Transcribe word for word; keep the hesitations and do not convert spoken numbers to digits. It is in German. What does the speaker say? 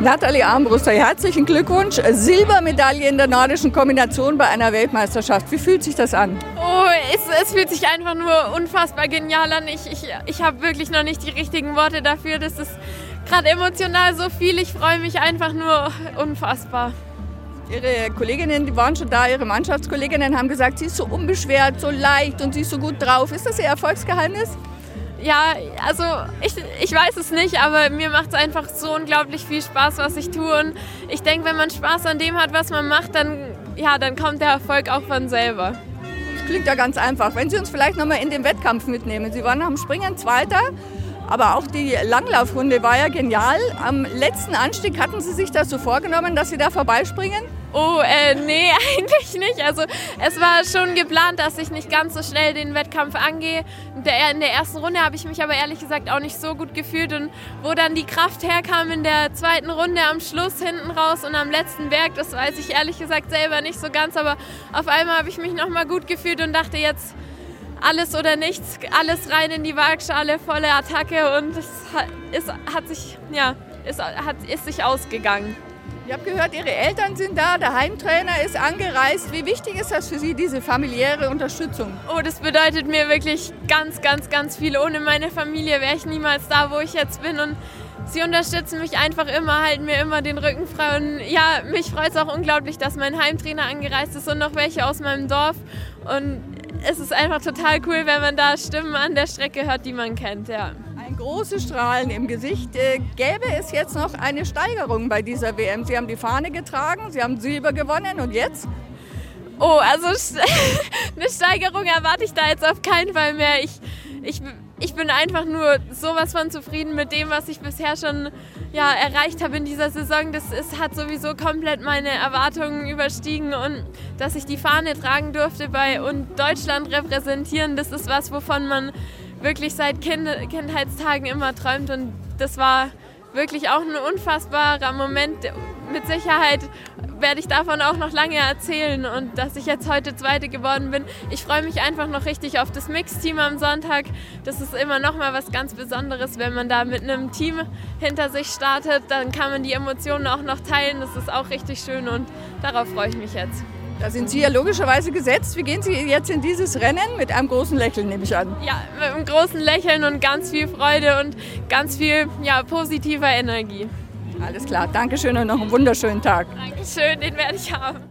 Nathalie Armbruster, herzlichen Glückwunsch. Silbermedaille in der nordischen Kombination bei einer Weltmeisterschaft. Wie fühlt sich das an? Oh, es, es fühlt sich einfach nur unfassbar genial an. Ich, ich, ich habe wirklich noch nicht die richtigen Worte dafür. Das ist gerade emotional so viel. Ich freue mich einfach nur unfassbar. Ihre Kolleginnen, die waren schon da, Ihre Mannschaftskolleginnen haben gesagt, sie ist so unbeschwert, so leicht und sie ist so gut drauf. Ist das Ihr Erfolgsgeheimnis? Ja, also ich, ich weiß es nicht, aber mir macht es einfach so unglaublich viel Spaß, was ich tue. Und ich denke, wenn man Spaß an dem hat, was man macht, dann, ja, dann kommt der Erfolg auch von selber. Das klingt ja ganz einfach. Wenn Sie uns vielleicht nochmal in den Wettkampf mitnehmen. Sie waren nach dem Springen Zweiter, aber auch die Langlaufrunde war ja genial. Am letzten Anstieg hatten Sie sich das so vorgenommen, dass Sie da vorbeispringen? Oh, äh, nee, eigentlich nicht. Also es war schon geplant, dass ich nicht ganz so schnell den Wettkampf angehe. In der ersten Runde habe ich mich aber ehrlich gesagt auch nicht so gut gefühlt. Und wo dann die Kraft herkam in der zweiten Runde am Schluss hinten raus und am letzten Berg, das weiß ich ehrlich gesagt selber nicht so ganz. Aber auf einmal habe ich mich nochmal gut gefühlt und dachte jetzt, alles oder nichts, alles rein in die Waagschale, volle Attacke. Und es hat, es hat sich, ja, es hat, ist sich ausgegangen. Ich habe gehört, Ihre Eltern sind da, der Heimtrainer ist angereist. Wie wichtig ist das für Sie, diese familiäre Unterstützung? Oh, das bedeutet mir wirklich ganz, ganz, ganz viel. Ohne meine Familie wäre ich niemals da, wo ich jetzt bin. Und sie unterstützen mich einfach immer, halten mir immer den Rücken frei. Und ja, mich freut es auch unglaublich, dass mein Heimtrainer angereist ist und noch welche aus meinem Dorf. Und es ist einfach total cool, wenn man da Stimmen an der Strecke hört, die man kennt, ja. Ein großes Strahlen im Gesicht. Äh, gäbe es jetzt noch eine Steigerung bei dieser W M? Sie haben die Fahne getragen, Sie haben Silber gewonnen und jetzt? Oh, also eine Steigerung erwarte ich da jetzt auf keinen Fall mehr. Ich, ich, ich bin einfach nur sowas von zufrieden mit dem, was ich bisher schon ja, erreicht habe in dieser Saison. Das ist, hat sowieso komplett meine Erwartungen überstiegen. Und dass ich die Fahne tragen durfte bei und Deutschland repräsentieren, das ist was, wovon man wirklich seit kind, Kindheitstagen immer träumt. Und das war wirklich auch ein unfassbarer Moment. Mit Sicherheit werde ich davon auch noch lange erzählen und dass ich jetzt heute Zweite geworden bin. Ich freue mich einfach noch richtig auf das Mixteam am Sonntag. Das ist immer noch mal was ganz Besonderes, wenn man da mit einem Team hinter sich startet. Dann kann man die Emotionen auch noch teilen. Das ist auch richtig schön und darauf freue ich mich jetzt. Da sind Sie ja logischerweise gesetzt. Wie gehen Sie jetzt in dieses Rennen? Mit einem großen Lächeln, nehme ich an. Ja, mit einem großen Lächeln und ganz viel Freude und ganz viel ja, positiver Energie. Alles klar, Dankeschön und noch einen wunderschönen Tag. Dankeschön, den werde ich haben.